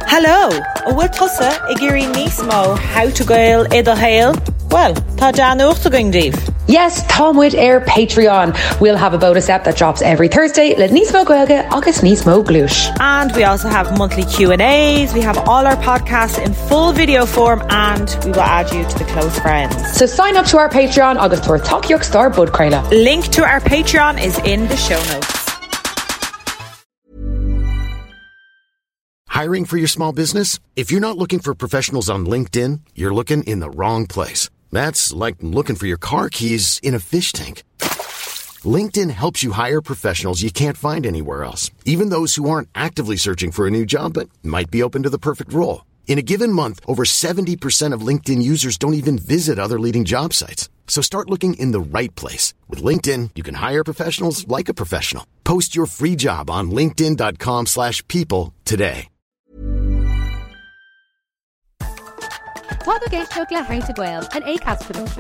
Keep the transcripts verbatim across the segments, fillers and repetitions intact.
Hello, a bhfuil tusa I géirí níos mó how to gael iad a hail? Well, tá Dan uachta going díobh. Yes, Tomwood Air Patreon. We'll have a bonus app that drops every Thursday. Le níos mó gaeilge agus níos mó glúis. And we also have monthly Q and A's. We have all our podcasts in full video form, and we will add you to the close friends. So sign up to our Patreon agus tuair Talk Star Bud Creila. Link to our Patreon is in the show notes. Hiring for your small business? If you're not looking for professionals on LinkedIn, you're looking in the wrong place. That's like looking for your car keys in a fish tank. LinkedIn helps you hire professionals you can't find anywhere else, even those who aren't actively searching for a new job but might be open to the perfect role. In a given month, over seventy percent of LinkedIn users don't even visit other leading job sites. So start looking in the right place. With LinkedIn, you can hire professionals like a professional. Post your free job on linkedin.com slash people today. Tá do géisteach le How to Gael, an Acast production.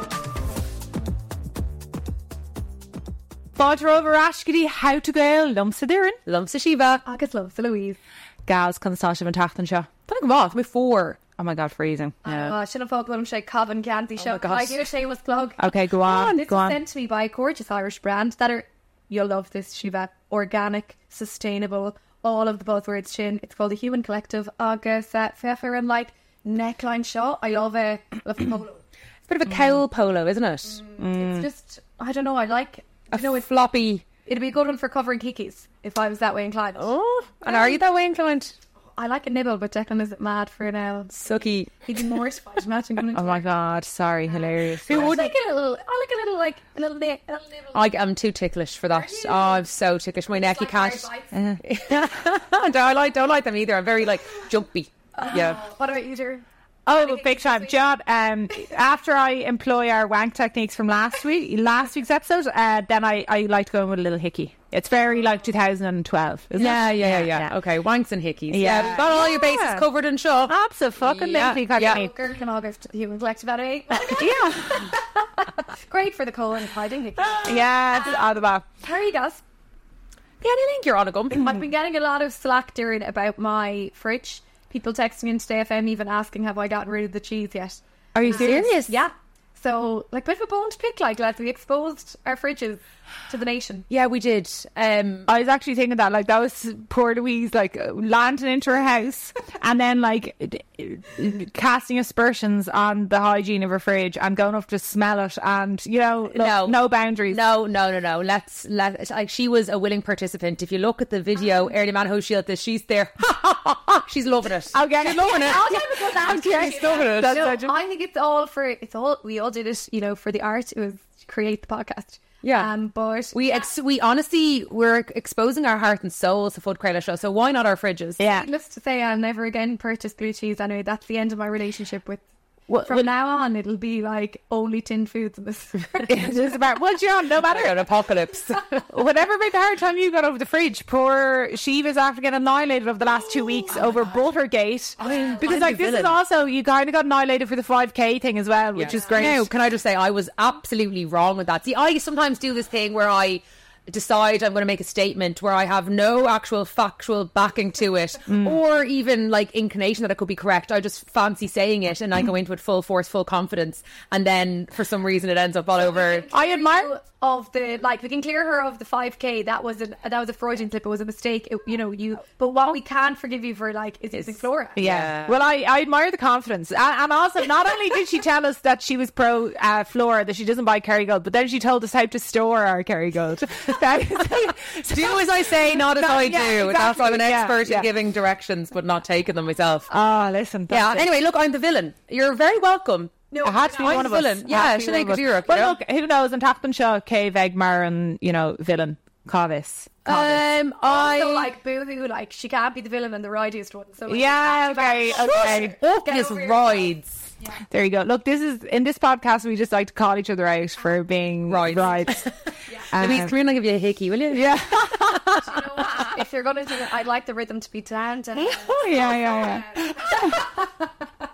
Fáidir over ascadí How to Gael, lumsa Doireann, Lumsa Shiva, agus lumsa Louise. Gals constante van tachtan seo. Tá go bhá, mi four. Oh my god, freezing. Yeah. Oh, sinna fog lum sé Cavan Candy show. my gosh. I hear shameless plug. Okay, go on, Oh, this go is on. sent to me by a gorgeous Irish brand that are, you'll love this, Shiva, organic, sustainable, all of the buzzwords chin. It's called the Human Collective. Agus uh, fefer and like neckline shot. I love it. Love the polo. It's a bit of a cowl polo, isn't it? Mm. It's just, I don't know, I like A you know, it's floppy. It'd be a good one for covering kikis if I was that way inclined. Oh, and are you that way inclined? I like a nibble, but Declan isn't mad for now. Sucky. He'd be mortified. Imagine coming into Oh my god, sorry, hilarious. Who would like a little? I like a little, like a little, ni- a little nibble. I am too ticklish for that. Oh, I'm so ticklish. My neck, you Like can't. hard bites. don't I like don't like them either. I'm very like jumpy. Yeah. What about you, dear? Oh, big time, John. Um, after I employ our wank techniques from last week, last week's episode, uh, then I, I like to go in with a little hickey. It's very like two thousand twelve, isn't Yeah, it? yeah, yeah, yeah. Okay, wanks and hickeys. Yeah. Yeah, we've got all your bases Yeah. covered and sure. Absolutely, Yeah, yeah, yeah. Girl can August, Human Collective at eight. yeah, Great for the colon and hiding. yeah. It's out of that. How are you guys? Yeah, I think you're on a gum. I've been getting a lot of slack during about my fridge. People texting me into F M even asking, have I gotten rid of the cheese yet? Are you serious? Yeah. So, like, bit of a bone to pick, like, lads. We exposed our fridges to the nation. Yeah, we did. Um, I was actually thinking that, like, that was poor Louise, like, uh, landing into her house and then, like, d- d- casting aspersions on the hygiene of her fridge and going up to smell it and, you know, look, No. no boundaries. No, no, no, no. Let's let like she was a willing participant. If you look at the video, early man who shield this, she's there. She's loving it. Okay, She's loving it. I'll give it a good answer. She's loving it. That's No, I just- I think it's all for, it's all, we all did it, you know, for the art. It was to create the podcast. Yeah. Um, but We ex- we honestly we're exposing our heart and souls to Food Creila Show, so why not our fridges? Yeah. needless to say, I'll never again purchase blue cheese. Anyway, that's the end of my relationship with. Well, From well- now on, it'll be like only tinned foods in this. It's about, well, John, no matter. An apocalypse. Whatever made the hard time you got over the fridge, poor Shiva's after getting annihilated over the last two weeks over Buttergate. because I'm like the this is villain. also, you kind of got annihilated for the five K thing as well, which is great. Now, can I just say I was absolutely wrong with that. See, I sometimes do this thing where I decide I'm going to make a statement where I have no actual factual backing to it or even like inclination that it could be correct. I just fancy saying it and I go into it full force, full confidence, and then for some reason it ends up all over. I admire of the like we can clear her of the five K. That was a that was a Freudian slip. It was a mistake. It, you know you. But what we can forgive you for like is using Flora. Yeah. Yeah. Well, I, I admire the confidence. And, and also, not only did she tell us that she was pro uh, Flora, that she doesn't buy Kerrygold, but then she told us how to store our Kerrygold. That is- Do as I say, not as That- I yeah, do. That's I'm an exactly. Yeah, expert yeah. in giving directions, but not taking them myself. Ah, listen. yeah. that's it. Anyway, look, I'm the villain. You're very welcome. No, It had to be I'm one of the us. villain. It Yeah, had to be Sinead one of us. Durack, you Well, know? look, who knows? And Tappan Shaw, Cave Egmar, and you know, villain Carvis. Um, I So like boo-hoo, like she can't be the villain and the ridiest one. So like, Yeah, okay, okay. Orcus over rides. There you go. Look, this is in this podcast. We just like to call each other out for being Right. rides. Um, Louise, come here and I'll give you a hickey, will you? yeah. you know what? If you're gonna do it, I'd like the rhythm to be down. down, down. Oh yeah, yeah, yeah.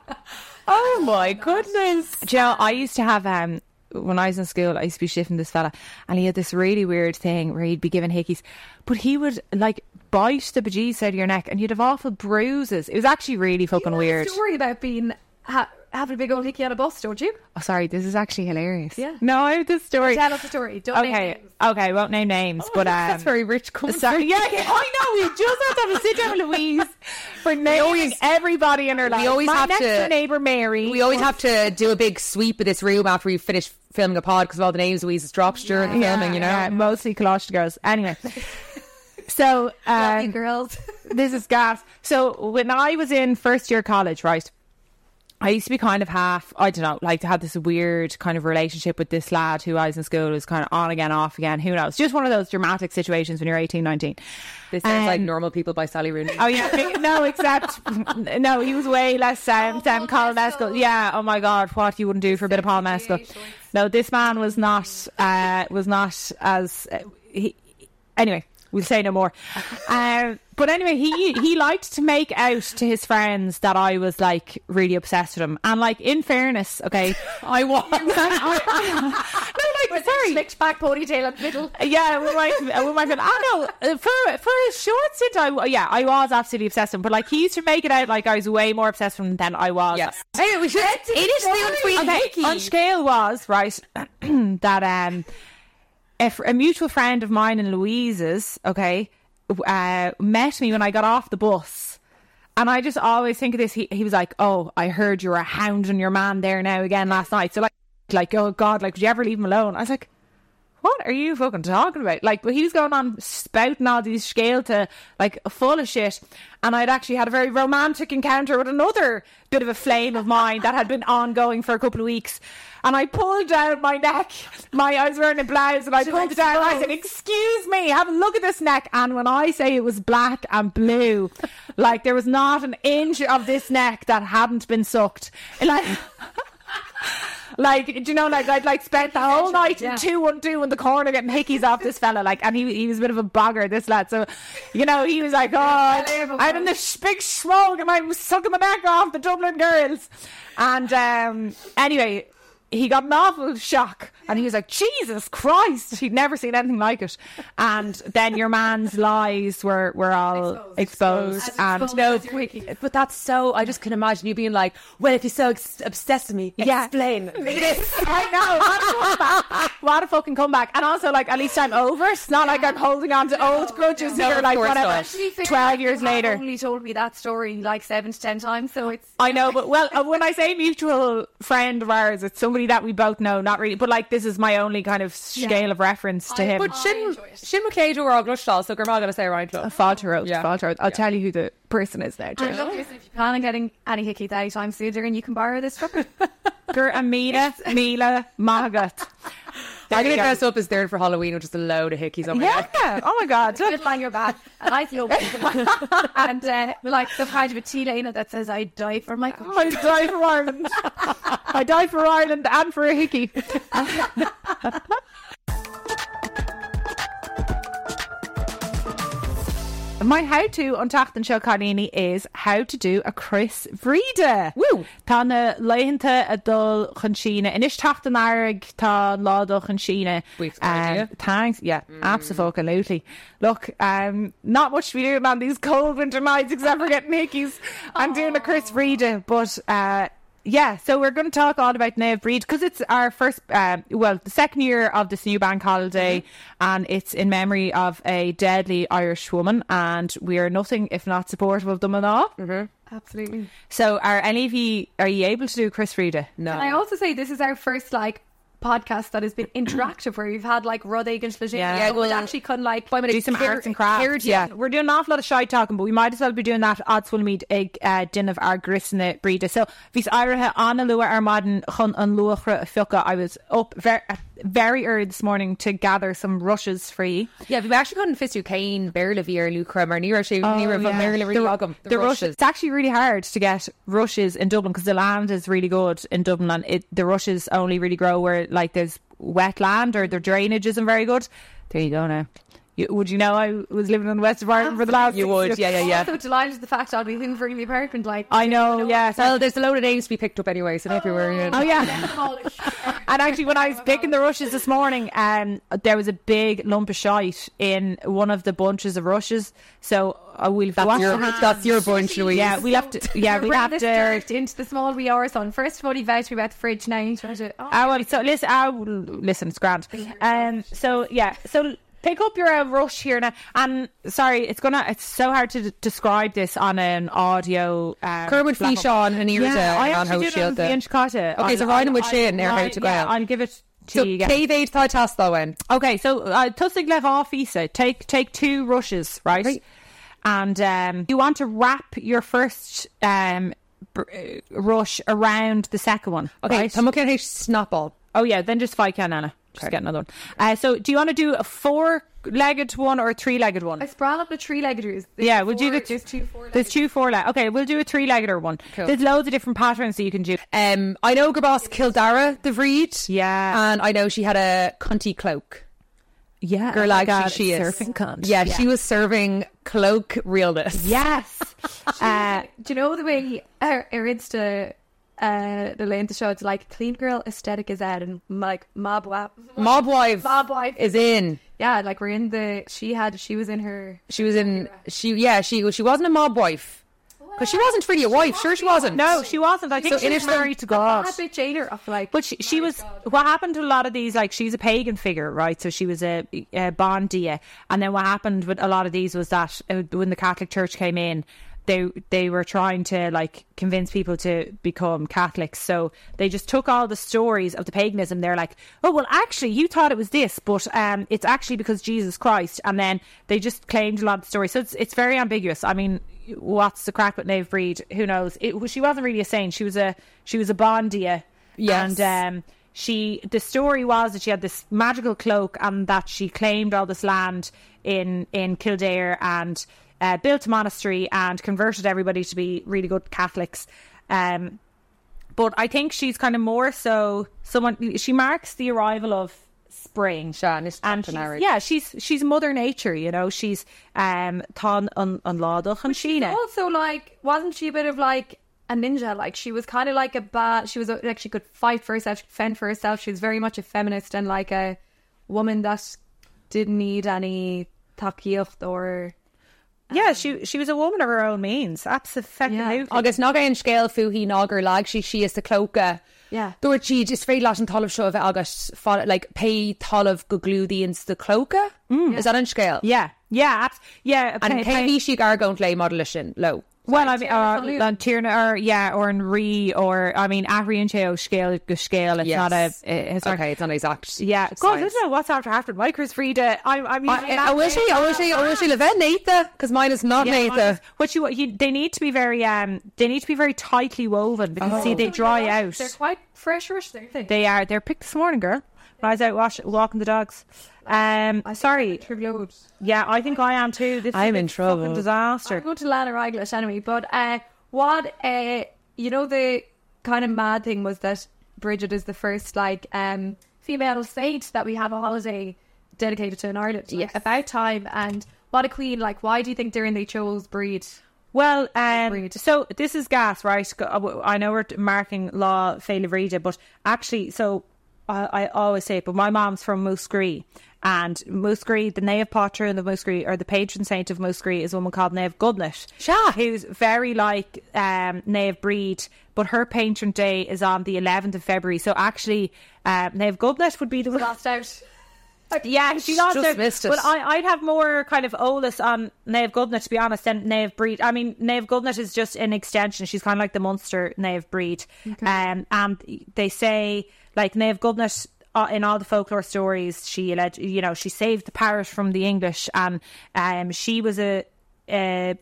Oh my goodness. Do you know, I used to have um when I was in school, I used to be shifting this fella, and he had this really weird thing where he'd be given hickeys, but he would like bite the bejesus out of your neck and you'd have awful bruises. It was actually really fucking You know weird. a story about being ha- having a big old hickey on a bus, don't you? Oh, sorry, this is actually hilarious. Yeah. No, I have this story. Tell us the story. Don't name Okay, names. okay, I won't name names, but um, That's very rich coming. sorry, yeah, yeah, I know. We just have to have a sit down with Louise for naming always- everybody in her life. always My have next to- door neighbour Mary. We always have to do a big sweep of this room after we finish filming a pod because of all the names Louise has dropped during the filming, you know. Yeah, mostly Colosh girls. Anyway, so Love you, um, girls. this is gas. So when I was in first year college, right, I used to be kind of half, I don't know, like to have this weird kind of relationship with this lad who I was in school, was kind of on again, off again, who knows. Just one of those dramatic situations when you're eighteen, nineteen. This sounds like Um, Normal People by Sally Rooney. Oh yeah, no, except no, he was way less um, Oh, um, Paul Mescal. Yeah, oh my God, what you wouldn't do for a bit of Paul Mescal. No, this man was not uh, was not as uh, he. Anyway, we'll say no more. Um, but anyway, he he liked to make out to his friends that I was like really obsessed with him, and like in fairness, okay, I was. no, like sorry. Slicked back ponytail at the middle. Yeah, with my, with my friend. Oh no, for for a short stint, I yeah, I was absolutely obsessed with him. But like, he used to make it out like I was way more obsessed with him than I was. Yes. Hey, we should. It is the unsweet Okay, hickey. on scale was right that um, if a mutual friend of mine and Louise's, okay, uh, met me when I got off the bus. And I just always think of this. He he was like, "Oh, I heard you were hounding your man there now again last night." So like, like, oh God, like, would you ever leave him alone? I was like, what are you fucking talking about? Like, but he was going on spouting all these scale to like full of shit. And I'd actually had a very romantic encounter with another bit of a flame of mine that had been ongoing for a couple of weeks. And I pulled down my neck. My I was wearing a blouse and I pulled it down and I said, "Excuse me, have a look at this neck." And when I say it was black and blue, like there was not an inch of this neck that hadn't been sucked. And like Like, do you know, like I'd like spent the whole night yeah. in two one two in the corner getting hickeys off this fella, like, and he he was a bit of a bogger, this lad. So, you know, he was like, "Oh, I'm in this big smoke and I'm sucking the neck off the Dublin girls." And um, anyway, he got an awful shock and he was like, "Jesus Christ," he'd never seen anything like it. And then your man's lies were, were all exposed, Exposed. As and exposed No, as your hickey. but that's so. I just can imagine you being like, "Well, if you're so ex- obsessed with me, Yeah. explain." I know, what a comeback. What a fucking comeback. And also, like, at least I'm over. It's not like I'm holding on to old grudges no, that are of like course whatever not. To be fair, twelve like, years you have later. only told me that story like seven to ten times, so it's I know, but well, uh, when I say mutual friend of ours, it's somebody that we both know, not really, but like this is my only kind of scale of reference to I- him. But I Shin enjoy it. Shin McCade were all glushtal, so Grandma gonna say Ryan Club. Falter Road, Yeah. Falter Road. I'll tell you who the person is now. And Jill. look, listen, if you plan on getting any hickeys anytime soon, and you can borrow this from me. Gur and Mila, Mila, Magat. I'm gonna you go. dress up as Darren for Halloween with just a load of hickeys on my Yeah. neck. Oh my God. Good line your bad. And I feel and uh, like some kind of a tea lane that says I die for my country. I die for Ireland. I die for Ireland and for a hickey. My how-to on Tachtan Show Carlini is how to do a Chris Vrida. Woo! Tá na leihananta a dul chun sína. Inis Tachtan Arag tá ládó chun sína. We've got Um, idea. Thanks. Yeah, absolutely. Look, um, not much to be doing on these cold winter nights except for getting hickeys and doing a Chris Vrida. But uh, yeah, so we're going to talk all about Neve Breed because it's our first, uh, well, the second year of this new bank holiday, and it's in memory of a deadly Irish woman, and we are nothing if not supportive of them at all. Absolutely. So, are any of you are you able to do Chris Vrida? No. And I also say this is our first like podcast that has been interactive where we've had like Rud Egan Slajin. Yeah. Yeah, well, well, actually can like Do some arts and crafts. Yeah, we're doing an awful lot of shy talking, but we might as well be doing that at Swilmead ag uh, din of our grisna breeda. So vis iraha anna lua armaden chun an luachra fioca. I was up very very early this morning to gather some rushes for you. Yeah, we actually couldn't fist you Kane, Berlavie or Lucra or Nira she Nira yeah. from Maryland really The- welcome. The, rushes. It's actually really hard to get rushes in Dublin because the land is really good in Dublin, and it, the rushes only really grow where like there's wet land or their drainage isn't very good. There you go now. You, would you know I was living in the west of Ireland for the last You six would, years? yeah, yeah, yeah. Also delighted at the fact I'll be hoovering the apartment like I know, yeah. So, Well, there's a load of names to be picked up anyway, so don't be worrying. oh yeah. And actually, when I was picking the rushes this morning, um, there was a big lump of shite in one of the bunches of rushes. So uh, we'll have to That's wash your, our hands. that's your bunch, Louise. Yeah, we'll have to. Yeah, we'll Bring have this to. dirt into the small wee hour son. First of all, he vouched me about the fridge. Now he's trying to. Oh, Oh, well, so listen, oh, listen, it's grand. Um, so yeah, so pick up your uh, rush here now. And sorry, it's gonna, it's so hard to d- describe this on an audio. Um, Kermit platform. Fleishan and Irda Yeah, I on actually how did it on shield Ian Chicotta. Okay, so Ryan with Shin, near how to go Yeah, out. I'll give it to So you again. Cave Aid Thai Task though when. Okay, so uh, Tusig Lev off Isa. Take take two rushes, right? Right. And um, you want to wrap your first um, br- uh, rush around the second one. Okay, right? I'm looking at Snapball. Oh yeah, then just five can Anna. Just get another one. Uh, so do you want to do a four-legged one or a three-legged one? I sprawl up the three-leggeders. There's Yeah, we'll do four- the- There's two four-legged. There's two four-legged. Okay, we'll do a three-legged one. Cool. There's loads of different patterns that you can do. Um, I know Gerboss Kildara the Vreed. Yeah. And I know she had a cunty cloak. Yeah, Girl, like she, she is. surfing cunt. Yeah, she was serving cloak realness. Yes. uh, Do you know the way he, her, her Insta, uh, the lane to show it's like clean girl aesthetic is out and like mob wap. Mob wife, Mob wife. is in. Yeah, like we're in the. She had. She was in her. She was in. She yeah. She she wasn't a mob wife because she wasn't really a wife. Sure, she wasn't. no, she wasn't. I think So she in was her- married to God. Bad bitch jailer of like. But she, she was, what happened to a lot of these, like, she's a pagan figure, right? So she was a, a Bondia. And then what happened with a lot of these was that uh, when the Catholic Church came in, they they were trying to, like, convince people to become Catholics. So they just took all the stories of the paganism. They're like, oh, well, actually, you thought it was this, but um, it's actually because Jesus Christ. And then they just claimed a lot of stories. So it's, it's very ambiguous. I mean, what's the crack with Nave Breed? Who knows? It, she wasn't really a saint. She was a she was a Bondia. Yes. And um, she, the story was that she had this magical cloak and that she claimed all this land in in Kildare and uh, built a monastery and converted everybody to be really good Catholics. Um, but I think she's kind of more so someone. She marks the arrival of spring. Shan is And Captain she's, Eric. yeah, she's she's Mother Nature, you know. She's um Thon on on Ládach and Sheena. Also, like, wasn't she a bit of like a ninja? Like, she was kind of like a bad. She was a, like she could fight for herself, she could fend for herself. She was very much a feminist and like a woman that didn't need any takicht or. Yeah, she she was a woman of her own means. Absolutely. Agus ná gaon scéal fuhí nágur lag si si is the cloca. Yeah. Dúirt siad is féad leis an talamh seo bheith agus fá- like pay talamh go glúdaíonn the cloca. Is that an scéal? Yeah, yeah, abs- yeah. And pay- cé pay- bhí si gar going lay model sin low. Well, I mean, or on Tierna, or yeah, or in Re, or I mean, Afrian Cheo scale go scale. It's Yes. not a. It's not, Okay, it's not exact. Yeah, God, I science. don't know what's after after Micro's Frida. I, I mean, I, I wish he, I wish he, I wish he Levin Natha because mine is not Yeah, Natha. what you, you, they need to be very, um, they need to be very tightly woven because see, they dry out. They're quite fresherish, aren't they? They are. They're picked this morning, girl. When I was out wash, walking the dogs. Um, sorry. Loads. Yeah, I think I am too. This I'm is a in trouble. fucking disaster. I'm going to Lana English anyway, but uh, what uh, you know, the kind of mad thing was that Bridget is the first like um female saint that we have a holiday dedicated to in Ireland. Yes. About time. And what a queen! Like, why do you think Darren they chose Breed? Well, um, Breed. so this is gas, right? Go- I know we're marking Law Féilevride, but actually, so I, I always say it, but my mom's from Musgree, and Musgree, the Nave Potter and the Musgree, or the patron saint of Musgree, is a woman called Nave Goodnett. Sha. Who's very like um, Nave Breed, but her patron day is on the eleventh of February. So actually, um, Nave Goodnett would be the Lost out. Yeah, she lost Just it. missed it. But I, I'd have more kind of Olus on Nave Goodnett, to be honest, than Nave Breed. I mean, Nave Goodnett is just an extension. She's kind of like the Munster Nave Breed. Um, and they say, like, Nave Goodnett, uh, in all the folklore stories, she alleged, you know, she saved the parish from the English, and um, she was a, a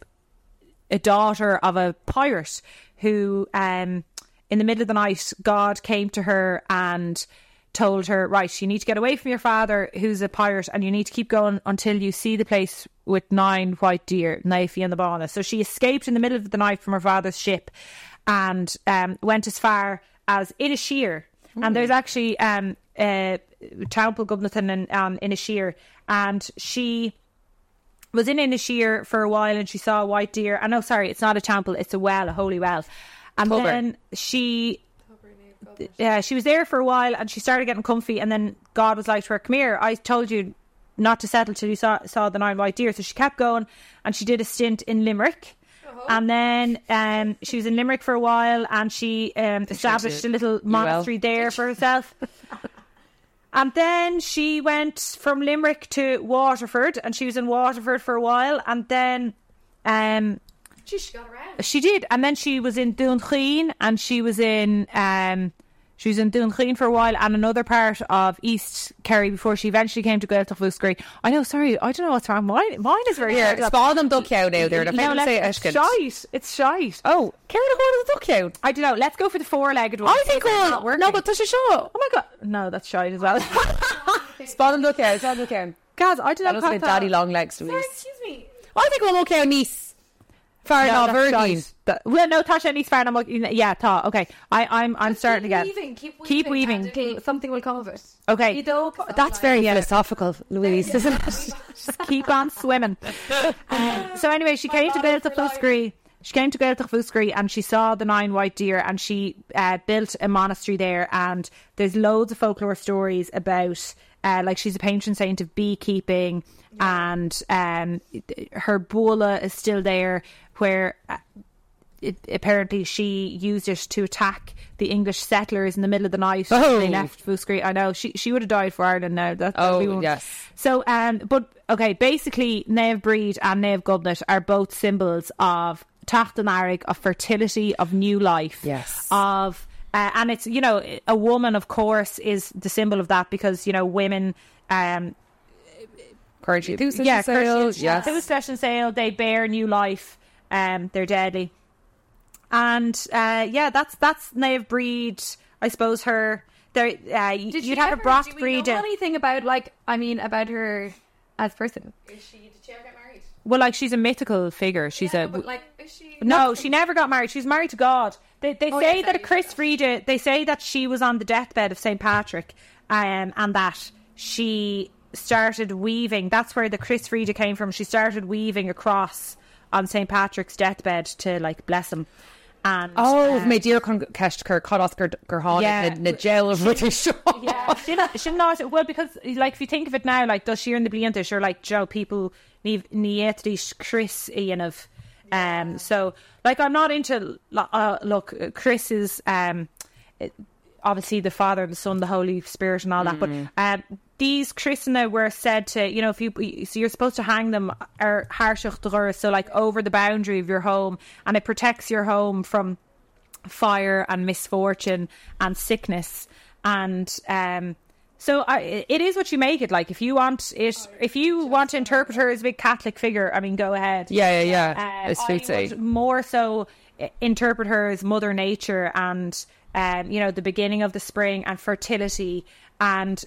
a daughter of a pirate who, um, in the middle of the night, God came to her and told her, right, you need to get away from your father who's a pirate, and you need to keep going until you see the place with nine white deer, Knifey and the Bana. So she escaped in the middle of the night from her father's ship and um, went as far as Inisheer. Mm. And there's actually um, uh, Temple Gubnathan and um, Inisheer, and she was in Inisheer for a while and she saw a white deer. And no, sorry, it's not a temple, it's a well, a holy well. And Tubber. then she... yeah, she was there for a while and she started getting comfy, and then God was like to her, come here, I told you not to settle till you saw, saw the nine white deer. So she kept going, and she did a stint in Limerick. Uh-huh. And then um, she was in Limerick for a while, and she um, established a little monastery well. there for herself. And then she went from Limerick to Waterford, and she was in Waterford for a while, and then um, she got around. She did, and then she was in Dooncheen, and she was in um, she was in Dooncheen for a while, and another part of East Kerry before she eventually came to Gaeltacht Fuscree. I know, sorry, I don't know what's wrong. Mine, mine is very here. Spá them duck out now there. No, say it's shite. It's shite. Oh, Kerry the quarter the duck out. I don't know. Let's go for the four-legged one. I think we'll no, but touch a show. Oh my god, no, that's shite as well. Spá them duck out. Spá them duck out. Guys, I don't know. That was daddy long legs, Louise. Sorry, excuse me. I think we'll look out niece. Far no, enough, Virgin. Well, no, Tasha needs far enough. Yeah, ta. Okay, I, I'm, I'm Just starting keep again. Weaving, keep weaving. Keep weaving. Keep, something will come of it. Okay, You don't- That's very philosophical, Louise, isn't it? Just keep on swimming. Um, so anyway, she came to Gaeltacht Fuscree. She came to Gaeltacht Fuscree, and she saw the nine white deer, and she uh, built a monastery there. And there's loads of folklore stories about, uh, like, she's a patron saint of beekeeping, yeah. and um, her bula is still there, where uh, it, apparently she used it to attack the English settlers in the middle of the night. Oh. They left Fuscree. I know she she would have died for Ireland now. That, oh yes. So um, but okay, basically, Naomh Bríd and Naomh Goblet are both symbols of Tacht an Airg, of fertility, of new life. Yes. Of uh, and it's, you know, a woman, of course, is the symbol of that, because, you know, women. Um, Courage, yeah, courage, yes. It was Flesh and Sail. They bear new life. Um, they're deadly, and uh, yeah, that's that's Naomh Bríd. I suppose her. There, uh, Did you'd have ever, a broth do we know breed. anything about, like, I mean, about her as person? Is she, did she ever get married? Well, like, she's a mythical figure. She's yeah, a. but like, is she? No, she never got married. She's married to God. They they Oh, say yes, that I Chris Frieda, they say that she was on the deathbed of Saint Patrick, um, and that she started weaving. That's where the Chris Frieda came from. She started weaving across on Saint Patrick's deathbed to, like, bless him. And oh, uh, my dear Keshker, cut Oscar Gerhan, Yeah. in the jail of British show. yeah, she'll, she'll not. Well, because, like, if you think of it now, like, does she in the blianta, sure, like, Joe, people need nietri Chris Ian of. Um, so, like, I'm not into. Uh, look, Chris is um, obviously the Father, the Son, the Holy Spirit, and all that. Mm. But um, these Christina were said to, you know, if you so you're supposed to hang them ar harshach d'ghura, so, like, over the boundary of your home, and it protects your home from fire and misfortune and sickness. And um, so I, it is what you make it. Like, if you want it, if you want to interpret her as a big Catholic figure, I mean, go ahead. Yeah, yeah, yeah. Uh, It's I food would more so interpret her as Mother Nature, and um, you know, the beginning of the spring and fertility, and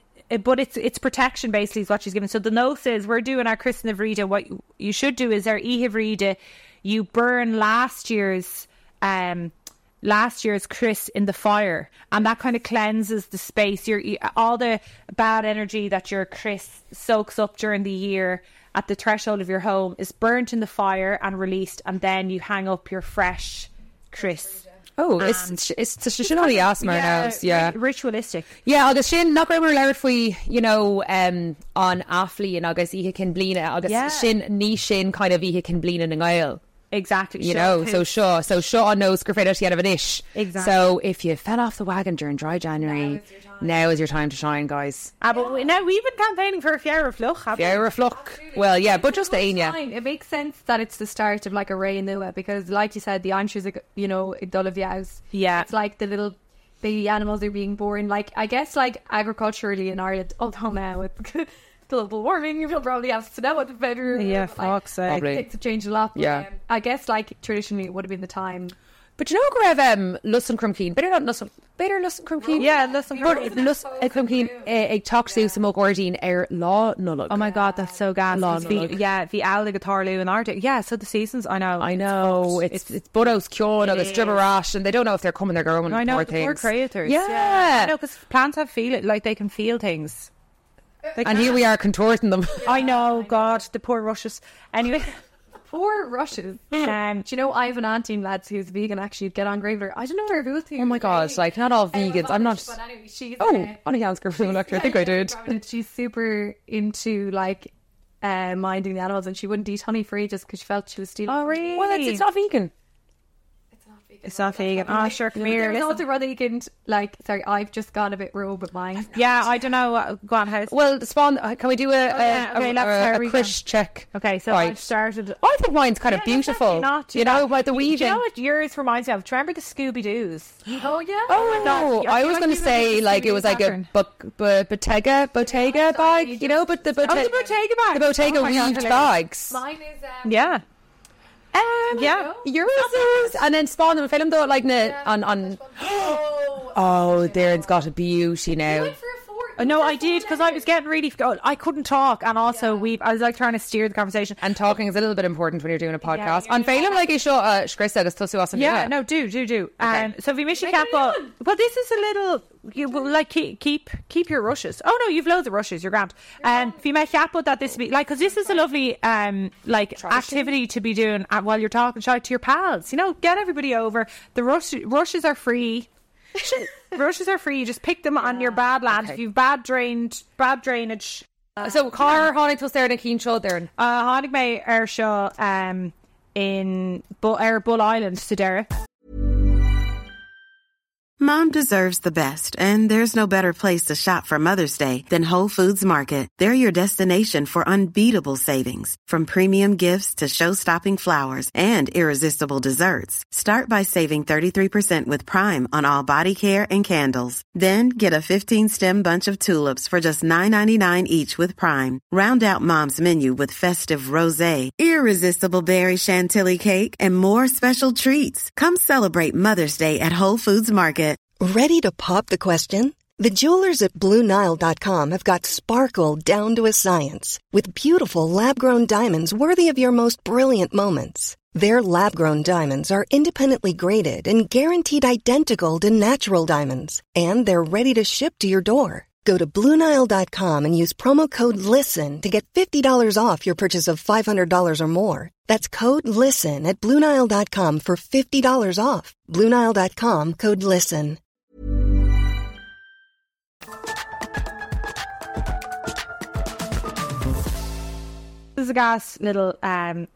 but it's it's protection basically is what she's given. So the note says, we're doing our Christna Vrida. What you, you should do is our Ihe Vrida. You burn last year's um last year's Chris in the fire, and that kind of cleanses the space. Your you, all the bad energy that your Chris soaks up during the year at the threshold of your home is burnt in the fire and released, and then you hang up your fresh Chris. Oh, it's it's it's sin only asthma now. Yeah, ritualistic. Yeah, agus sin nach raibh mar leir faoi, you know, um, an aflí and agus ihe cin blina, agus Yeah. sin ní sin kind of ihe cin blina in gael. Exactly. You Sure. know, so sure, so sure knows gur féidir siad of an ish. Exactly. So if you fell off the wagon during dry January, now is your time to shine, guys. Ah, but we, now we've been campaigning for a Fiera Fluch, haven't Yeah, we? refluck. Well, yeah, but just the ain, yeah. Fine. It makes sense that it's the start of, like, a Ray Nua, because, like you said, the anshers are, you know, dull of the house. Yeah. It's like the little baby animals are being born. Like, I guess, like, agriculturally in Ireland, although now with global warming, you'll probably have to know what the better. Yeah, like, fuck's sake. Probably. Things have changed a lot. But, Yeah. um, I guess, like, traditionally it would have been the time. But you know, go raibh um, Lus and Crumkeen. Better not Lus and Better Lus and Crumkeen. Yeah, Lus and But Crumkeen. Lus and Crumkeen ag talk to some Gordine er law nullag. Oh my god, that's so gas. Lá It's the- nullag. yeah, the Alda Guitarlu and Arctic. Yeah, so the seasons, I know. I know it's it's Budos Kyon agus Dribberash, and they don't know if they're coming or going. I know, poor the poor things. creators. Yeah, I know, because plants have feel it, like they can feel things. They and here we are contorting them. I know, God, the poor rushes. Anyway, Four rushes. Um, Do you know I have an auntie lads who's vegan? Actually, get on great with her. I don't know her who's here. Oh my god, like not all vegans. I'm not. But anyway, she's Oh, uh, on a Jansker film lecture. I think I did. she's super into like uh, minding the animals, and she wouldn't eat honey for ages because she felt she was stealing. oh, really? Well, it's, it's not vegan. It's not vegan. Oh, sure, come here. There's Listen. also rather you can like. Sorry, I've just gone a bit rogue with mine. Yeah, I don't know. what- Go on, house. Well, Spawn, uh, can we do a, yeah, a, okay, a, let's a, start a we quiz check? Okay, so Right. I've started. I think mine's kind of Yeah, that's beautiful. actually not too you know, bad. about the Do weaving. you know what yours reminds me of? Do you remember the Scooby Doo's? Oh yeah. Oh no! I I feel was like going to you say have a like it was like a pattern. bu- bu- Bottega Bottega bag, you know, but the Bottega, Oh, the Bottega bag. the Bottega Oh my God, weaved hilarious. bags. Mine is um, Yeah. Um, Yeah. yours is, and then Spawn them film though like na, on on. Oh, Oh, Darren's got a beauty now. went for a four. Uh, no, I did because I was getting really. Oh, I couldn't talk, and also we. I was like trying to steer the conversation. And talking is a little bit important when you're doing a podcast. you're On Phelim, like you show, uh, Chris said, it's tussy wasn't Yeah, no, do do do. Um, so if you miss your cap, well, well, this is a little. You will like keep keep keep your rushes. Oh no, you've loads of rushes. You're grand. And if you make cap, that this be like because this is a lovely um like activity to be doing uh, while you're talking shy to your pals. You know, get everybody over. The rush rushes are free. Rushes are free. You just pick them on your bad land. Okay. If you've bad drained, bad drainage. So, Car, Honey, was there in a keen show there. Uh, Hánig mé ar seo um, in Bu- ar Bull Island, Sidera. Mom deserves the best, and there's no better place to shop for Mother's Day than Whole Foods Market. They're your destination for unbeatable savings, from premium gifts to show-stopping flowers and irresistible desserts. Start by saving thirty-three percent with Prime on all body care and candles. Then get a fifteen-stem bunch of tulips for just nine ninety-nine each with Prime. Round out Mom's menu with festive rosé, irresistible berry chantilly cake, and more special treats. Come celebrate Mother's Day at Whole Foods Market. Ready to pop the question? The jewelers at Blue Nile dot com have got sparkle down to a science with beautiful lab-grown diamonds worthy of your most brilliant moments. Their lab-grown diamonds are independently graded and guaranteed identical to natural diamonds, and they're ready to ship to your door. Go to Blue Nile dot com and use promo code LISTEN to get fifty dollars off your purchase of five hundred dollars or more. That's code LISTEN at Blue Nile dot com for fifty dollars off. Blue Nile dot com, code LISTEN. This is a gas little um,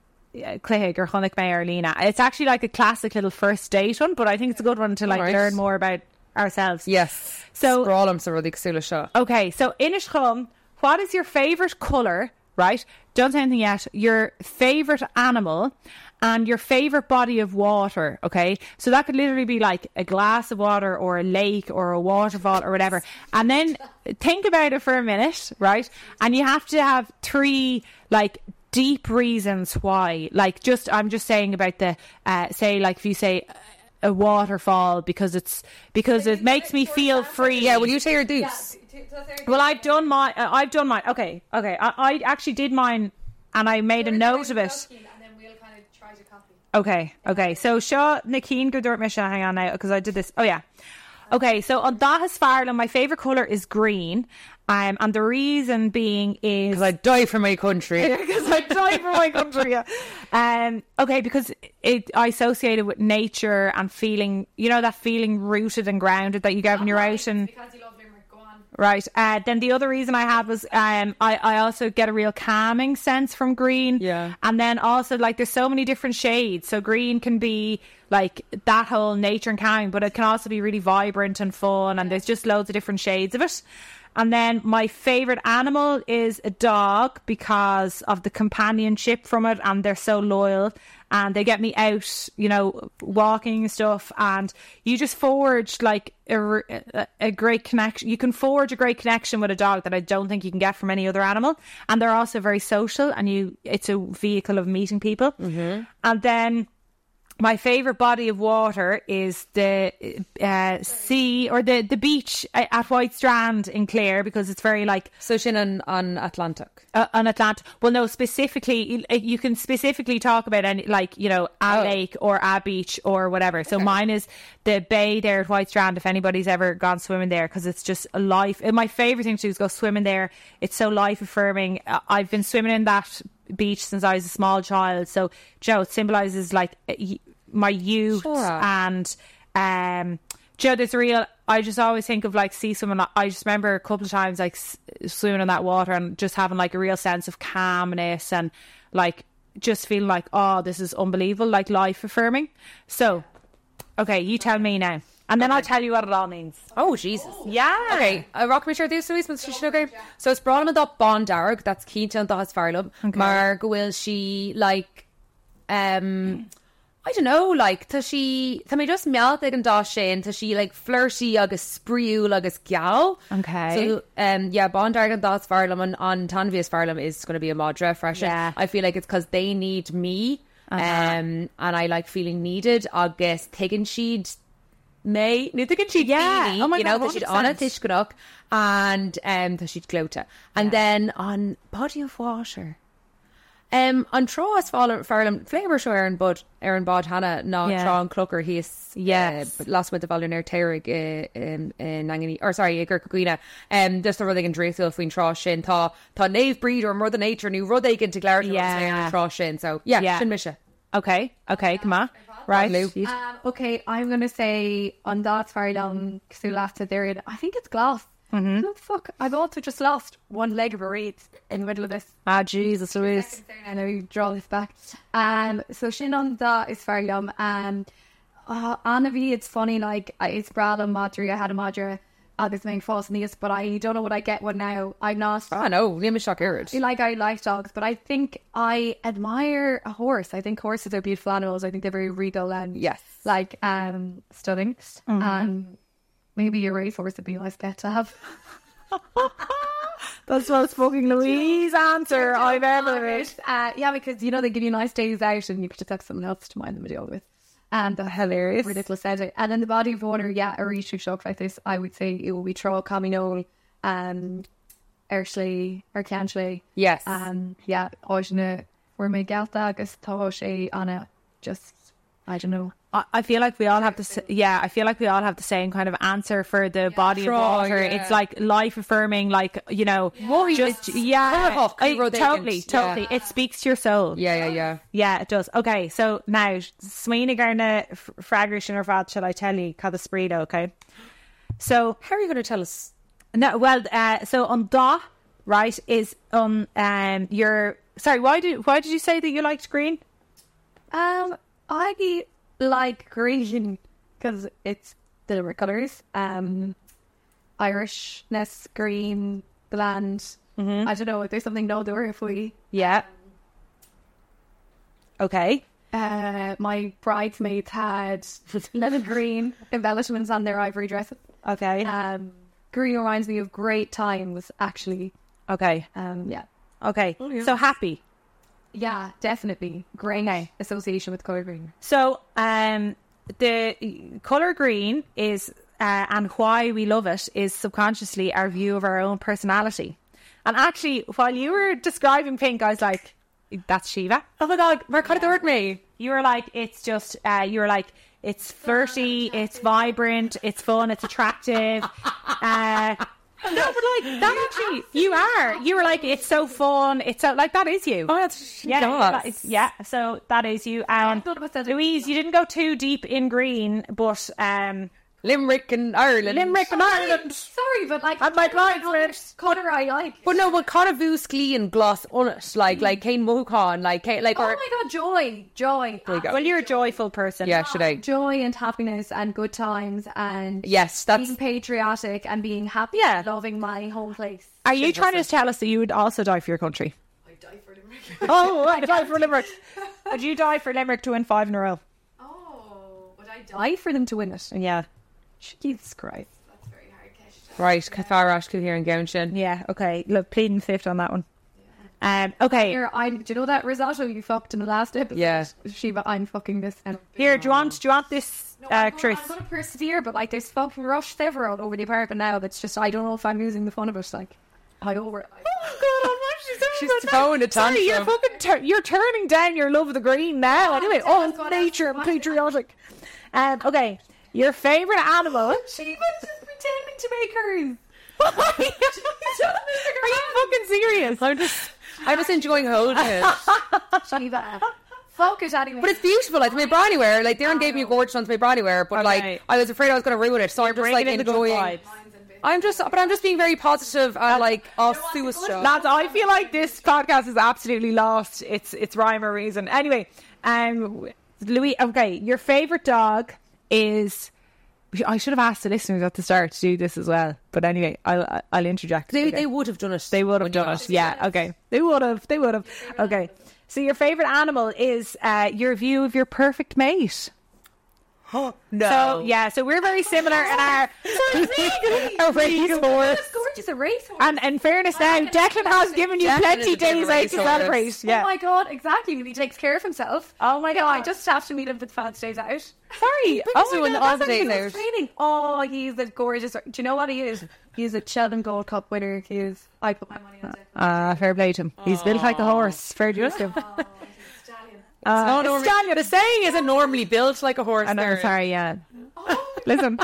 Cléig or Chonaic May or Lena. It's actually like a classic little first date one, but I think it's a good one to like Alright. learn more about ourselves. Yes. So- Sprálam sa rudí cosúla seo. Okay, so Inish Chum, what is your favourite colour, right? Don't say anything yet. Your favourite animal and your favourite body of water, okay? So that could literally be like a glass of water or a lake or a waterfall or whatever. And then think about it for a minute, right? And you have to have three, like, deep reasons why. Like, just, I'm just saying about the, uh, say, like, if you say a waterfall because it's, because it makes me feel free. Yeah, will you say your deuce? Well, I've done my. Uh, I've done mine. Okay, okay. I, I actually did mine, and I made a note of it. And then we'll kind of try to copy. Okay, okay. So, Shaw Nakeen Gurdort Misha. Hang on now, because I did this. Oh yeah. Okay, so on that has Farland, my favourite colour is green, um, and the reason being is Because I die for my country. because I die for my country. Yeah. Um, okay, because it I associate it with nature and feeling, you know, that feeling rooted and grounded that you get when you're out and. Because you love Limerick, go on. Right. Uh, then the other reason I had was um, I, I also get a real calming sense from green. Yeah. And then also, like, there's so many different shades. So green can be, like, that whole nature and calming, but it can also be really vibrant and fun. And there's just loads of different shades of it. And then my favourite animal is a dog because of the companionship from it, and they're so loyal and they get me out, you know, walking and stuff, and you just forge like a, a, a great connection. You can forge a great connection with a dog that I don't think you can get from any other animal, and they're also very social, and you it's a vehicle of meeting people. Mm-hmm. And then my favourite body of water is the uh, sea or the, the beach at White Strand in Clare, because it's very like So she's on, on Atlantic. uh, on Atlantic. Well, no, specifically, you, you can specifically talk about any, like, you know, a Oh. lake or a beach or whatever. So mine is the bay there at White Strand, if anybody's ever gone swimming there, because it's just a life. And my favourite thing to do is go swimming there. It's so life affirming. Uh, I've been swimming in that beach since I was a small child. So, Joe, it symbolises like y- my youth Sure. and um, Joe, there's a real. I just always think of like see someone. I just remember a couple of times like s- swimming in that water and just having like a real sense of calmness and like just feeling like, oh, this is unbelievable, like life affirming. So, okay, you tell me now, and then I'll tell you what it all means. Oh, Jesus. Yeah. Okay, a rock me sure this is but she's okay. So it's brought him that bond dark that's keen to the farlum. Okay. Marg will she like um I don't know, like to she to me just melt and dash in to she like flirty agus sprew agus gal. Okay. So um yeah, bond dark and that's farlum and on Tanvia's farlum is going to be a modra fresh. Yeah. I feel like it's because they need me. Uh-huh. Um and I like feeling needed. Agus taking she'd May nu gan she'd Yeah. feely, Oh my you know, God, that she'd one hundred on percent. it tishkadok and um that she'd glota. And then on body of water. Um on Troas Farlam Flavor show Aaron Bud Aaron Bod Hannah not Yeah. Sean Clucker he's Yes. uh, last with the Valionaire Teirig uh, um in Nangini or sorry Igur Cuquina um just the rud in Drayfield between Tross Shin Tha Tha Nave Breeder and Mother Nature new rud again to Clarity Yeah. Tross Shin so yeah, Yeah. Shin Misha. Okay. Okay. Come on. Right. Lou. You- Um, okay, I'm going to say on that's very long, because last there, in- I think it's glass. Mm-hmm. Oh, fuck. I've also just lost one leg of a reed in the middle of this. Ah, Jesus, Louise. And I draw this back. Um, so Shin on that is very young. Um, uh, Anna V, it's funny, like, I- it's Brad and Madri. I had a Madra at this main false in but I don't know what I get one now. I'm not. Ah no, Liam is shock Erid. Like I like dogs, but I think I admire a horse. I think horses are beautiful animals. I think they're very regal and Yes. like um stunning. And maybe a racehorse would be a nice pet to have. That's the most fucking Louise answer I've ever heard. Uh, yeah, because you know they give you nice days out, and you could just have someone else to mind them to deal with. And the Hilarious. ridiculous edit. And then the body of water, yeah, a reach shock like this, I would say it will be Tro Caminol, um, Ershley or Canchley. Yes. Um, yeah, Ojna, we're made Galta, agus Toho Shay, Anna, just, I don't know. I I feel like we all have the s- yeah. I feel like we all have the same kind of answer for the body True, of water. yeah. It's like life affirming, like you know, Well, just it's yeah, Curragh, I- Curragh totally, Vacant, yeah. totally. It speaks to your soul. Yeah, yeah, yeah. Yeah, it does. Okay, so now Sweeney Garna Fragrish in her vat, shall I tell you? Cada Spreedo, okay? So How are you going to tell us? no, well, uh, so on da right is on um your sorry. Why did why did you say that you liked green? Um, I like green because it's the colours. Um, Irishness, green, bland. I don't know. There's something no there if we. Yeah. Okay. Uh, my bridesmaids had lemon green embellishments on their ivory dresses. Okay. Um, green reminds me of great times, actually. Okay. Um, yeah, Okay. So happy. yeah, definitely great association with colour green. So, um, the color green is, uh, and why we love it is subconsciously our view of our own personality. And actually, while you were describing pink, I was like, "That's Shiva." Oh my God, where could it hurt me? You were like, "It's just," uh, you were like, "It's flirty, it's vibrant, it's fun, it's attractive." Uh, no, but like that actually, you are. You were like, "It's so fun, it's so like that is you." Oh, that's Yeah, God. that is- yeah. So that is you. Um, thought about that. Louise, you didn't go too deep in green, but um, Limerick and Ireland. Limerick and Ireland. Sorry, but like, And my bridesmaids. colour I like. But no, but kind of Voosklee and gloss on it, like like Kane Mohawk, like Kane, like Oh or my God, joy, joy. There you go. Well, you're a joyful person. yeah, should I? Joy and happiness and good times and Yes, that's being patriotic and being happy Yeah. and loving my home place. Are you trying to tell us that you would also die for your country? I die for Limerick. oh, I die for Limerick. Would you die for Limerick to win five in a row? Oh, would I die? Die for them to win it. Yeah. Jesus Christ. That's very hard, Kesh. right. Catharash here in Gownshin. Yeah. Okay. Look, pleading fifth on that one. Um. Okay. Here, I do you know that risotto you fucked in the last episode? Yeah. Shiva, I'm fucking this. And Here, do you want? Do you want this, No, uh, I'm, gonna, Tris? I'm gonna persevere, but like there's fucking rush several over the apartment now. That's just I don't know if I'm using the fun of it. Like I over. I, She's throwing a Sorry, you're tantrum. fucking tur- you're turning down your love of the green now. Anyway, oh, that's what nature and I- patriotic. Um. Okay. Your favorite animal? Shiva's just pretending to make hers. Are you fucking serious? I'm just I'm just enjoying holding it. Shiva. Focus anyway. But it's beautiful. Like, my brownie wear. Like, Darren gave me a gorgeous one to my brownie wear. But, Okay. like, I was afraid I was going to ruin it. So I'm just, like, bringing in the good enjoying. vibes. I'm just, but I'm just being very positive and, like, oh, suicide. Lads, I feel like this podcast is absolutely lost its its rhyme or reason. Anyway, um, Louis, okay, your favourite dog is... I should have asked the listeners at the start to do this as well. But anyway, I'll I'll interject. They, okay. they would have done it. They would have when done you it. asked. Yeah, okay. They would have. They would have. Okay. So your favourite animal is uh, your view of your perfect mate. No. So, yeah, so we're very similar in our... a racehorse. Gorgeous, a racehorse. And in fairness now, Declan has given you Declan plenty is a bit of days a out to racehorse. celebrate. Yeah. Oh my god, exactly. He takes care of himself. Oh my No, I God. just have to meet him for the fancy days out. Sorry. Oh Oh doing my all God, the that's days actually- out. Training. Oh, he's a gorgeous. Do you know what he is? He's a Cheltenham Gold Cup winner. He is. I put my money on it. Ah, fair play to him. He's built like a horse. Fair dues to him. Uh, Uh, no, normally, the saying isn't normally built like a horse. I know, there. sorry, yeah. Listen.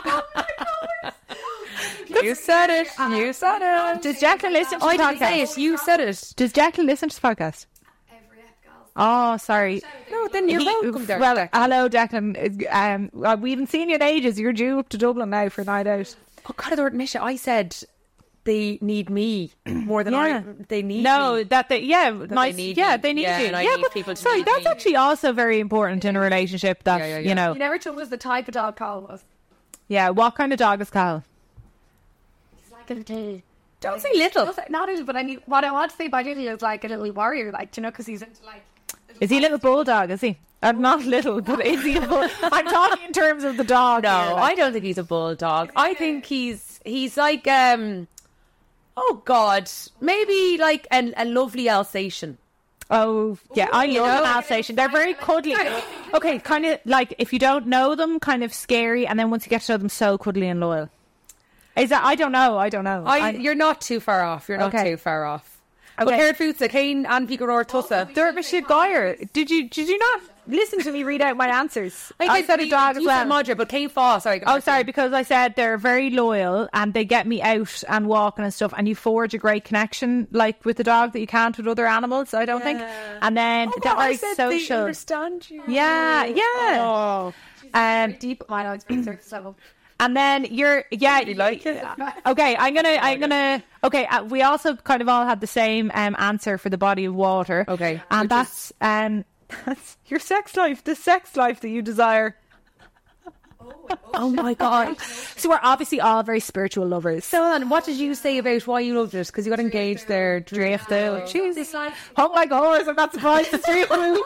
You said it. You said it. Does Declan listen to I the didn't say podcast? it. You said it. Does Declan listen to the podcast? Every ep, girls. Oh, sorry. No, then you're He- welcome there. Well, hello, Declan. Um, well, we haven't seen you in ages. You're due up to Dublin now for a night out. oh God, I don't admit it. I said they need me more than Yeah. I. They need No, me. that they yeah, nice. need yeah, me. they need Yeah, you. and I yeah, need but people to sorry, need that's me. actually also very important in a relationship. That Yeah, yeah, yeah. you know, You never told us the type of dog Carl was. yeah. What kind of dog is Cal? He's like a little. Don't say little. Not not little, but I mean, what I want to say by little is like a little warrior, like, you know, because he's into like. Is he a little bulldog? Is he? Uh, not little, but is he a bull? I'm talking in terms of the dog. No, here, like- I don't think he's a bulldog. I think he's he's like um. Oh God, maybe like a, a lovely Alsatian. Oh, yeah, I You love know? an Alsatian. They're very cuddly. Okay, kind of like if you don't know them, kind of scary, and then once you get to know them, so cuddly and loyal. Is that? I don't know. I don't know. I, I'm- you're not too far off. You're not Okay. too far off. Okay. But Caird Foods, Cain and Vigoror Tussa. Dermot Bashir Goyer. Did you did you not listen to me read out my answers? I, said a dog as you well. said Modra, but Cain Foss. Sorry. go Oh, back sorry, to you. because I said they're very loyal and they get me out and walking and stuff, and you forge a great connection, like with the dog that you can't with other animals. I don't think. And then Oh, they're God, I very said they social. understand you. Yeah, yeah. Oh. Um, Deep mine on surface level. and then you're yeah. You like it? Okay, I'm gonna, I'm gonna. Okay, uh, we also kind of all had the same um, answer for the body of water. Okay, and which that's um, that's your sex life, the sex life that you desire. Oh my God! So we're obviously all very spiritual lovers. So then, what did you say about why you loved it? Because you got engaged there. Drift out. Jesus, hung like a horse. I'm not surprised. The street crew.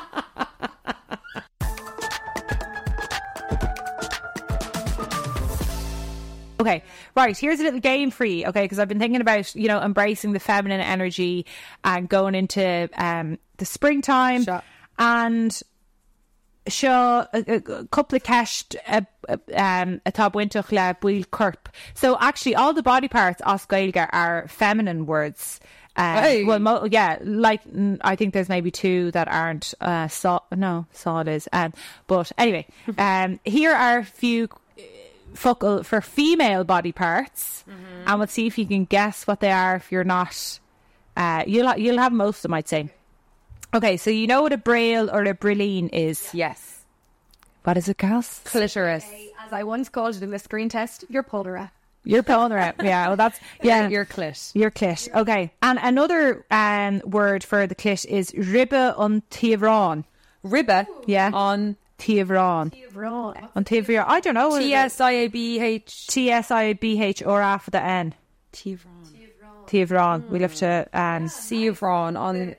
Okay, right, here's a little game for you, okay, because I've been thinking about, you know, embracing the feminine energy and going into um, the springtime. Sure. And seo a, a, a couple of cashed a, a, um, a top wintoch le buil curp. So actually all the body parts os Gaeilge are feminine words. Uh, Hey. Well, mo- yeah, like mm, I think there's maybe two that aren't uh, saw. No, saw it is. Um, but anyway, um, here are a few focal for female body parts, and we'll see if you can guess what they are. If you're not, uh, you'll ha- you'll have most of them, I'd say. Okay, so you know what a braille or a brilline is? Yes. What is it, Cass? Clitoris. As I once called it in the screen test, you're Polera. You're pulling her out. Yeah, well, that's yeah. Your clit. Your clit. Okay, and another um word for the clit is ribbe on tivrán. Ribba. Yeah, On tivrán. Right. On tivrán. I don't know. T S I A B H. T S I B H or after the N. Tivron. Tivrán. We'll have to um Sivron. On.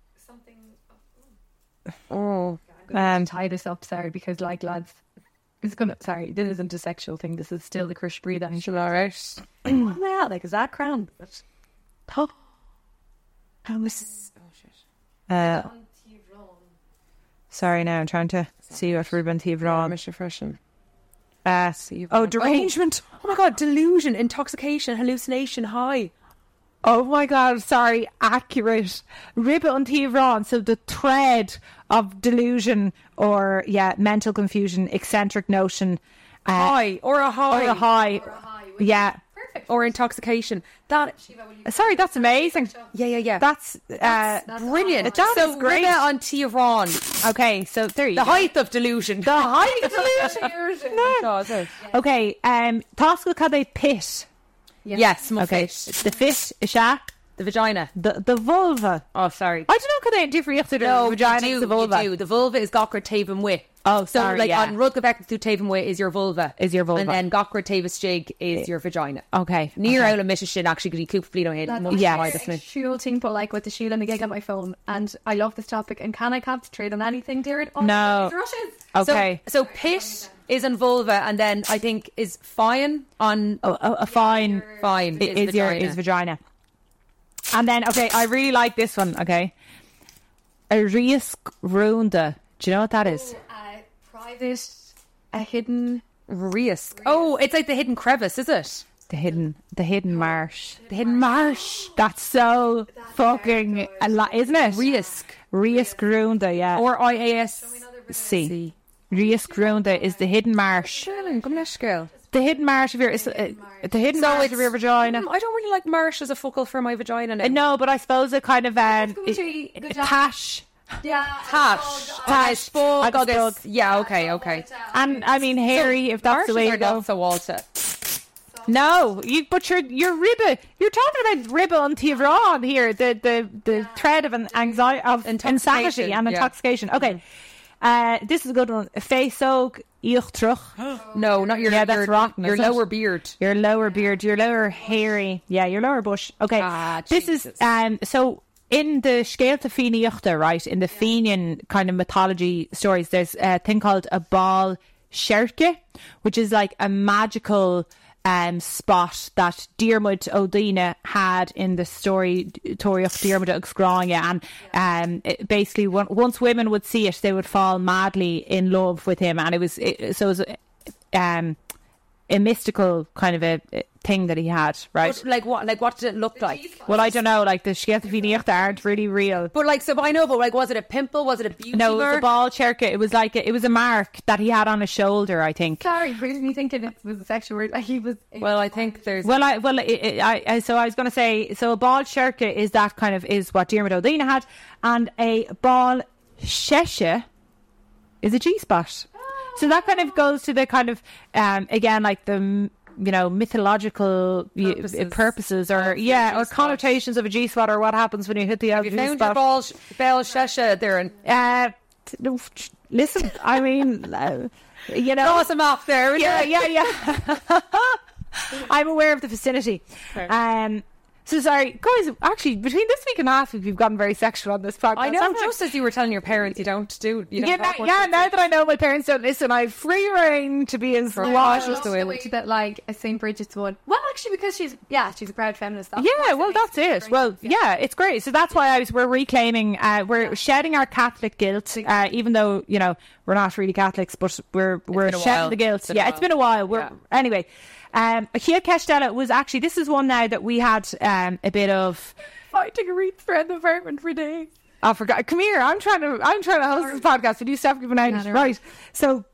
Oh. um. Tie this up, sorry, because like lads, it's gonna. Sorry, this isn't a sexual thing. This is still the Chris breathe. I'm sure. All right. Yeah, like is that crown? But, oh, I was. Uh, sorry, now I'm trying to see what Ruben Tivrán. Mister Freshen. Uh, oh, derangement. Oh my God. Delusion, intoxication, hallucination, high. Oh my God, sorry, accurate. Ribbe on Tivrán, so the thread of delusion or, yeah, mental confusion, eccentric notion. Uh, High. Or a high. Or a high. Yeah. perfect. or intoxication. That Sorry, that's amazing. yeah, yeah, yeah. That's, uh, brilliant. That so is great. Ribbit on Tiaran. okay. So there you The go. height of delusion. The height of delusion. No. Okay. Um, Toscal cad é pit. Yes, my Okay. fit. The fit is sha. The vagina. The the vulva. Oh, sorry. I don't know cad é different to the No, vagina you is do, the vulva. you do. The vulva is gachra taven wi. Oh, So, sorry, like, yeah. on Rud Gavek through taven wi is your vulva. Is your vulva. And then gachra tavis jig is your vagina. Okay. Near okay. out of Michigan, actually, because you coop bleed on head. That's Yeah. a Yes. actual thing, but like with the shield and the gig on my phone, and I love this topic. And can I concentrate on anything, dear? Oh, No. these rushes. Okay. So, so pit is on vulva, and then I think is fine on a, a, a fine fine i- is, your vagina. is vagina. And then okay, I really like this one. Okay, a risk runda. Do you know what that is? Uh, private, a hidden. risk. Oh, it's like the hidden crevice, is it? The hidden, the hidden marsh. The hidden marsh. That's so fucking a lot, isn't it? Risk. Risk runda, yeah. Or I A S C. C. Risk runda is the hidden marsh. Come on, girl. The hidden marsh of your is, uh, the hidden So marsh it's of your vagina. Mm, I don't really like marsh as a focal for my vagina now. Uh, no, but I suppose it kind of um, Good it, good it, job. tash. Yeah. Tash. Tash. Spug. Agus Agus- spug. Yeah, okay, okay. And I mean hairy, if that's the way Marshes you are go. not so Walter. No, you but you're you're ribba. You're talking about ribba on Tivron here. The the the thread of an anxiety of Intoxication, insanity and yeah. intoxication. Okay, uh, this is a good one. Faceog ichtruch. No, not your, Yeah, that's your, rotten, your isn't it? lower beard. Your lower beard, your lower hairy, yeah, your lower bush. Okay, Ah, this is Jesus. um. So in the Scéalta Fíníochta, right, in the Fenian kind of mythology stories, there's a thing called a ball sherke, which is like a magical um spot that Diarmuid O'Dina had in the story Tori of Diarmuid ag Scráine, and um it basically on- once women would see it, they would fall madly in love with him, and it was it, so it was um a mystical kind of a, a thing that he had, right? But, like what? Like what did it look like? Well, I don't know, like the Scéalta Fíníochta aren't really real. But like, so I know, but like, was it a pimple? Was it a beauty No, it was a mark? ball cherka. It was like a, it was a mark that he had on his shoulder, I think. Sorry, made me thinking it was a sexual word. Like he was. Well, I think there's. Well, I well, it, it, I, I so I was going to say, so a ball sherka is that kind of is what Diarmuid O'Dina had, and a ball shesha is a G spot. So that kind of goes to the kind of um again like the m- you know mythological y- Purposes purposes or of your yeah or G-spot. connotations of a G spot or what happens when you hit the Have you G found your spot. ball, bell shesha there and Uh, t- no, t- listen, I mean, uh, you know, toss him off there? yeah, yeah, yeah. I'm aware of the vicinity. Um, so sorry, guys. Actually, between this week and last week, we've gotten very sexual on this podcast. I know, haven't just as you were telling your parents, you don't do. You don't yeah, talk now, much yeah. about Now it. that I know my parents don't listen, I have free reign to be as wild. Just the way we- It's a bit like a Saint Bridget's one. Well, actually, because she's yeah, she's a proud feminist. That's Yeah, why well, it that's makes it. Well, yeah, it's great. So that's why I was. We're reclaiming. Uh, we're shedding our Catholic guilt, uh, even though you know we're not really Catholics, but we're we're been a shedding while. the guilt. It's been a yeah, while. it's been a while. We're Yeah. anyway. Um, Achille Castella was actually. This is one now that we had um a bit of fighting a wreath for the apartment for days. I forgot. Come here. I'm trying to. I'm trying to host this podcast. Would you stop giving out? Yeah, no Right. So.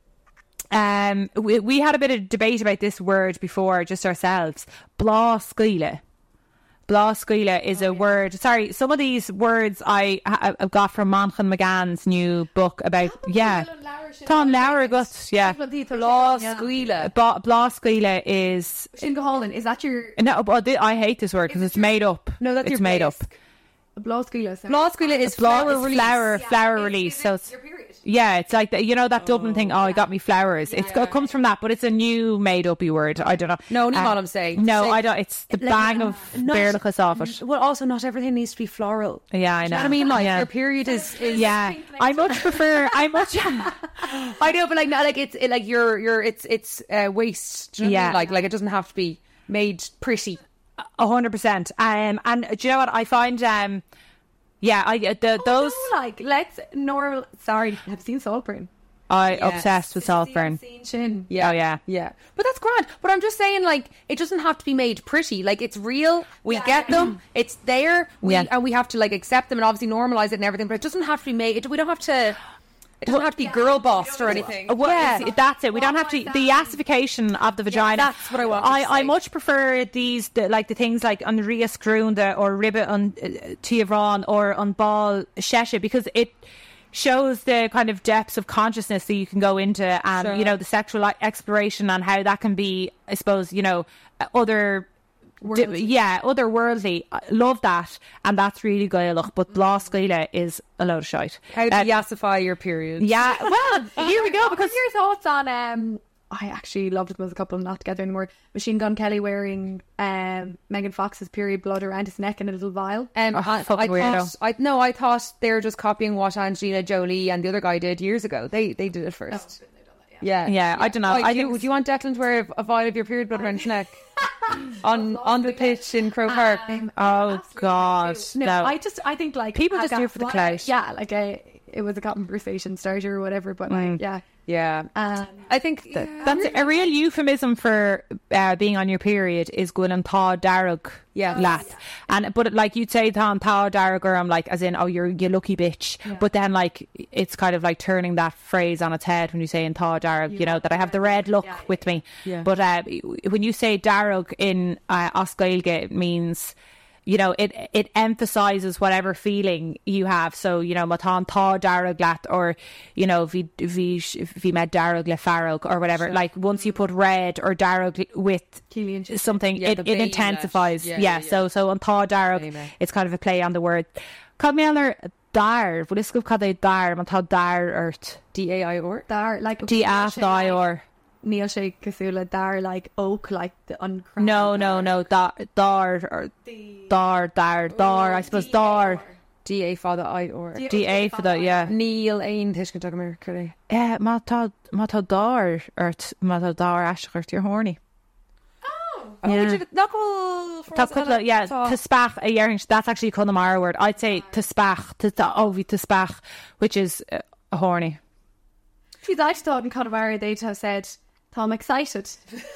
Um, we, we had a bit of debate about this word before, just ourselves. Bláscuile. Bláscuile is a word. Sorry, some of these words I ha- I've got from Monaghan McGann's new book about. Yeah, Tom Lauer got. Yeah, Law squealer. Bla- Bláscuile is Shin Gohalin, is that your no. But thi- I hate this word because it's made up. No, that's it's your made base. up. blow squealer? Law squealer is Bla- flower it's release. flower Yeah, flower it's- release. it's So it's your period. yeah, it's like the, you know that Dublin thing. Oh, it got me flowers. It's Yeah. it comes from that, but it's a new made up word. I don't know. No, not Uh, what I'm saying. No, Say- I don't. It's the Like, bang uh, of not- bearlachas off it. Well, also not everything needs to be floral. Yeah, I know. Do you know what I mean? Like yeah. your period is, is Yeah, I much prefer. I much. I know, but like not like it's it, like your your it's it's uh, waste. Do you know what I Yeah. mean? like like it doesn't have to be made pretty. A hundred percent. Um, and do you know what I find? Um, yeah, I uh, the those No, like let's normal. Sorry, I've seen Saltburn. I Yeah. obsessed with Saltburn. Seen Shin. Oh yeah. Yeah, but that's grand. But I'm just saying, like, it doesn't have to be made pretty. Like, it's real. We get them. It's there. We, Yeah. and we have to like accept them and obviously normalize it and everything. But it doesn't have to be made. It, we don't have to. It doesn't have to be girl bossed or anything. Well, yeah. it's- that's it. We don't have to. The acidification of the vagina. that's what I wanted I, to I say. much prefer these, the, like the things like an Ria Scrunda or Ribbit on uh, Tiavron or on Ball Shesha, because it shows the kind of depths of consciousness that you can go into, and Sure. you know, the sexual like, exploration and how that can be, I suppose, you know, uh, other. Di- yeah, otherworldly. I love that, and that's really gaelach. But Blá Scaile is a load of shite. How to Uh, yassify your period. yeah, well, here we go. Because What's your thoughts on um I actually loved them as a couple, not together anymore. Machine Gun Kelly wearing um Megan Fox's period blood around his neck in a little vial. Um, Oh, I, fucking I weirdo. thought, I no, I thought they were just copying what Angelina Jolie and the other guy did years ago. They they did it first. Yeah, Yeah, I don't know. Like, I do, think- would you want Declan to wear a vial of your period blood around his neck on on the pitch in Croke Park? oh god, No, no. I just I think like People I just got- do it for the clout. Yeah, like a, it was a conversation starter or whatever. But like, yeah, Yeah, um, I think yeah. That's a real euphemism for uh, being on your period is going on tá darug. Yeah. lass. And but like you'd say tá tá darug, or I'm like as in oh you're you lucky bitch. But then like it's kind of like turning that phrase on its head when you say in tá darug, you know, that I have the red luck with me. Yeah. But uh, when you say darug in uh, Oscailge, it means, you know, it it emphasizes whatever feeling you have. So, you know, matan tá darug lat, or, you know, vi vi vi med darug le farog or whatever. Like once you put red or darug with Cillian Shipton. something, Yeah, it, the it bae intensifies. let. Yeah, Yeah, yeah, So so on tá darug, Anyway. it's kind of a play on the word. Cad Miller dar. Well, this go cad é dar. Man tá dar ert. D A I or Dar like D a dai or. Neil Shea Cthulhu Dar like oak like the uncrowned. No, no, no. Dar dar or dar dar dar. I suppose dar. D A father I or D A for that. Yeah. Neil Ain Tishkin Tug Mercury. Eh, má tá má tá dar art má tá dar asgurt you're horny. Oh, Yeah. did it knuckle for Tá us? couple yeah, Tá. to spach a yearning, that's actually a Connemara word. I'd say to spach, to to oh to spach, which is uh, horny. Geez, I just thought in Connemara they'd have said, "I'm excited."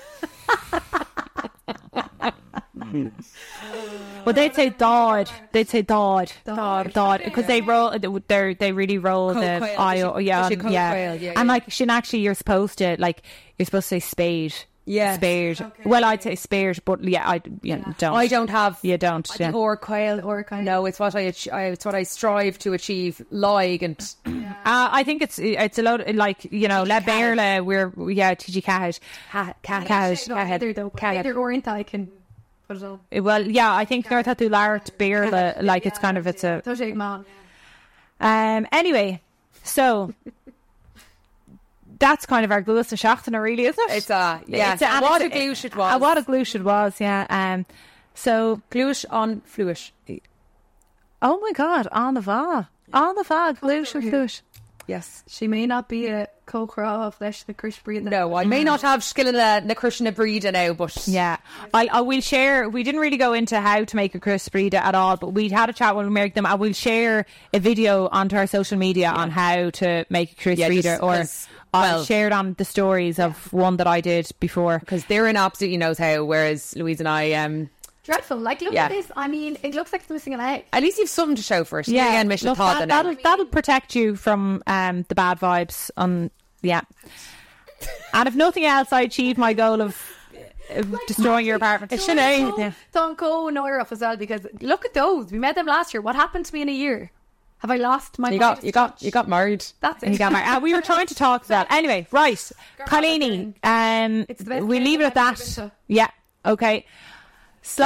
Well, they'd say dod. They'd say dod. Dod. Dod. Because they roll, they they really roll Cold the quail. I, Does she- yeah, does she on- cold yeah. quail? Yeah, And yeah. like, she actually, you're supposed to, like, you're supposed to say spade. Yes. Spade. Well, I'd say spade, but yeah, I yeah, don't. I don't have You don't. I Yeah. think or quail Or kind No, it's what I, ach- I it's what I strive to achieve. Like and Uh, I think it's it's a lot like, you know, Le Berle, we're, yeah, T G Cahill. cat cat Cahill. either though. Either or ain't I can put it on. Well, yeah, I think North Hatu Lart Berle, like it's kind of, it's a. Don't shake man. Um. Anyway, so that's kind of our glúis and Seachtaine, really, isn't it? it's a yeah. It's a- and what a it's glúis it was. Uh, what a glúis it was, yeah. Um. So, glúis on fluish. oh my God, on the va, on the va, glúis and glúis. Yes. She may not be a co-craw of flesh the Chris breed. No, I may not have skill in the na Krishna breed now, but Yeah, I, I will share. We didn't really go into how to make a crisp breeder at all, but we had a chat when we made them. I will share a video onto our social media on how to make a crisp Yeah, breeder, just or 'cause, I'll well- share it on the stories of one that I did before. because Darren absolutely knows how, whereas Louise and I, um, Dreadful. Like, look Yeah. at this. I mean, it looks like it's missing a leg. at least you've something to show for it. Yeah, Again, mission look, thought that, now. that'll that'll protect you from um the bad vibes. On yeah, and if nothing else, I achieved my goal of uh, destroying your apartment. It's Sinead. Yeah. Don't go nowhere off as well, because look at those. We met them last year. What happened to me in a year? Have I lost my? You got Midas you got touch? you got married. That's it. You got my, uh, we were trying to talk to that. Anyway, right. Colleen, um, It's the best we place leave it at I've ever that. been to. Yeah, okay. So,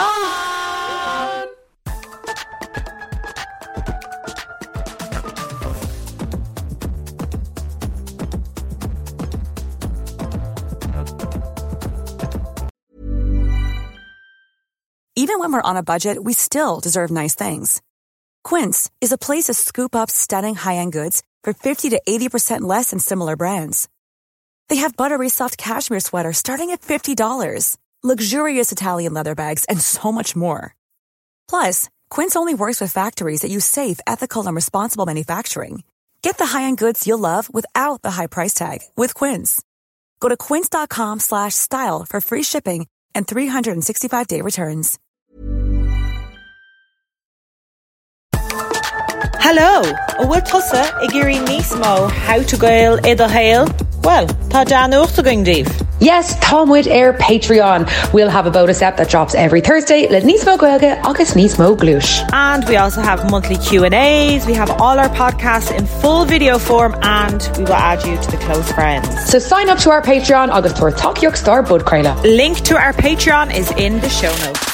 Even when we're on a budget, we still deserve nice things. Quince is a place to scoop up stunning high-end goods for fifty to eighty percent less than similar brands. They have buttery soft cashmere sweaters starting at fifty dollars, luxurious Italian leather bags, and so much more. Plus, Quince only works with factories that use safe, ethical, and responsible manufacturing. Get the high-end goods you'll love without the high price tag with Quince. Go to quince.com slash style for free shipping and three sixty-five day returns. Hello, a bhfuil tusa I géirí níos mó how to gael idal hail? Well, tá Dan uachta going díobh. Yes, Tomwood Air Patreon. We'll have a bonus app that drops every Thursday. Le níos mó gaeilge agus níos mó glúis. And we also have monthly Q and A's. We have all our podcasts in full video form, and we will add you to the close friends. So sign up to our Patreon agus tuair takeíocht star bud creile. Link to our Patreon is in the show notes.